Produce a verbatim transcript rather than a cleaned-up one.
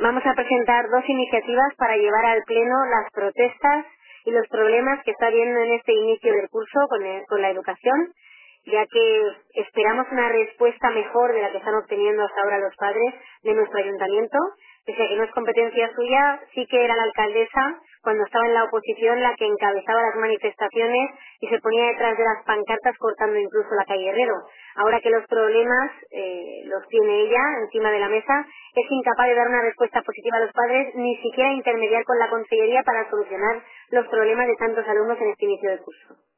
Vamos a presentar dos iniciativas para llevar al Pleno las protestas y los problemas que está habiendo en este inicio del curso con, el- con la educación, ya que esperamos una respuesta mejor de la que están obteniendo hasta ahora los padres de nuestro ayuntamiento. Pese a que no es competencia suya, sí que era la alcaldesa, cuando estaba en la oposición, la que encabezaba las manifestaciones y se ponía detrás de las pancartas cortando incluso la calle Herrero. Ahora que los problemas eh, los tiene ella encima de la mesa, es incapaz de dar una respuesta positiva a los padres, ni siquiera intermediar con la consellería para solucionar los problemas de tantos alumnos en este inicio del curso.